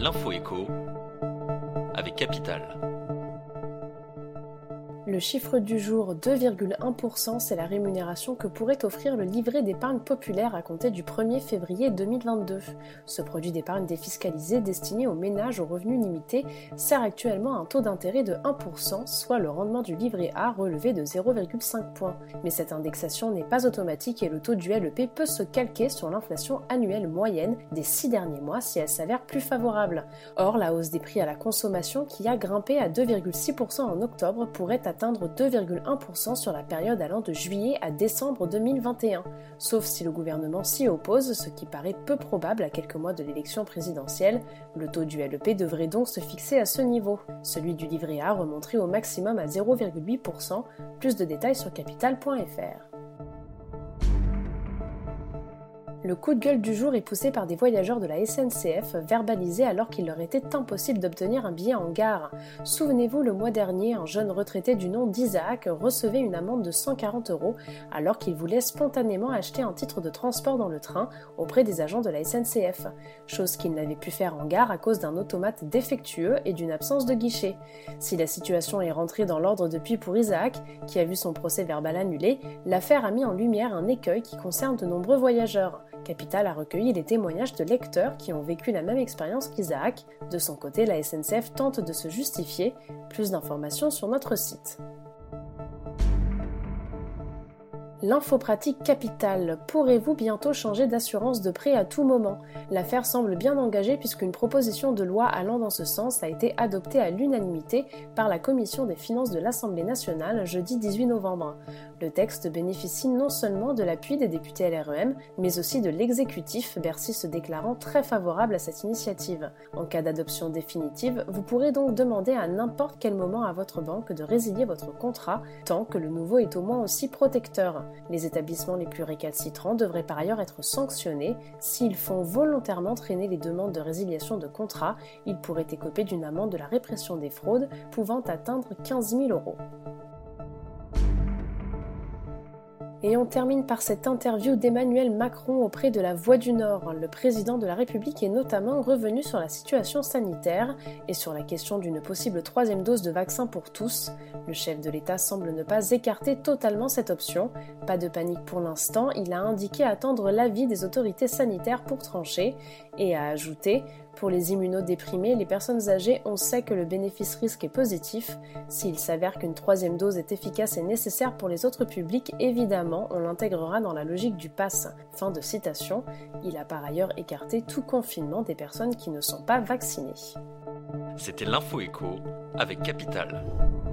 L'info écho avec Capital. Le chiffre du jour, 2,1%, c'est la rémunération que pourrait offrir le livret d'épargne populaire à compter du 1er février 2022. Ce produit d'épargne défiscalisé destiné aux ménages aux revenus limités sert actuellement à un taux d'intérêt de 1%, soit le rendement du livret A relevé de 0,5 points. Mais cette indexation n'est pas automatique et le taux du LEP peut se calquer sur l'inflation annuelle moyenne des 6 derniers mois si elle s'avère plus favorable. Or, la hausse des prix à la consommation qui a grimpé à 2,6% en octobre pourrait atteindre 2,1% sur la période allant de juillet à décembre 2021, sauf si le gouvernement s'y oppose, ce qui paraît peu probable à quelques mois de l'élection présidentielle. Le taux du LEP devrait donc se fixer à ce niveau. Celui du livret A remonterait au maximum à 0,8%, plus de détails sur capital.fr. Le coup de gueule du jour est poussé par des voyageurs de la SNCF verbalisés alors qu'il leur était impossible d'obtenir un billet en gare. Souvenez-vous, le mois dernier, un jeune retraité du nom d'Isaac recevait une amende de 140 € alors qu'il voulait spontanément acheter un titre de transport dans le train auprès des agents de la SNCF, chose qu'il n'avait pu faire en gare à cause d'un automate défectueux et d'une absence de guichet. Si la situation est rentrée dans l'ordre depuis pour Isaac, qui a vu son procès verbal annulé, l'affaire a mis en lumière un écueil qui concerne de nombreux voyageurs. Capital a recueilli les témoignages de lecteurs qui ont vécu la même expérience qu'Isaac. De son côté, la SNCF tente de se justifier. Plus d'informations sur notre site. L'info pratique Capital. Pourrez-vous bientôt changer d'assurance de prêt à tout moment ? L'affaire semble bien engagée puisqu'une proposition de loi allant dans ce sens a été adoptée à l'unanimité par la Commission des finances de l'Assemblée nationale jeudi 18 novembre. Le texte bénéficie non seulement de l'appui des députés LREM, mais aussi de l'exécutif, Bercy se déclarant très favorable à cette initiative. En cas d'adoption définitive, vous pourrez donc demander à n'importe quel moment à votre banque de résilier votre contrat, tant que le nouveau est au moins aussi protecteur. Les établissements les plus récalcitrants devraient par ailleurs être sanctionnés. S'ils font volontairement traîner les demandes de résiliation de contrat, ils pourraient écoper d'une amende de la répression des fraudes pouvant atteindre 15 000 €. Et on termine par cette interview d'Emmanuel Macron auprès de La Voix du Nord. Le président de la République est notamment revenu sur la situation sanitaire et sur la question d'une possible 3e dose de vaccin pour tous. Le chef de l'État semble ne pas écarter totalement cette option. Pas de panique pour l'instant, il a indiqué attendre l'avis des autorités sanitaires pour trancher et a ajouté « Pour les immunodéprimés, les personnes âgées, on sait que le bénéfice-risque est positif. S'il s'avère qu'une 3e dose est efficace et nécessaire pour les autres publics, évidemment, on l'intégrera dans la logique du pass. » Fin de citation. Il a par ailleurs écarté tout confinement des personnes qui ne sont pas vaccinées. C'était l'Info écho avec Capital.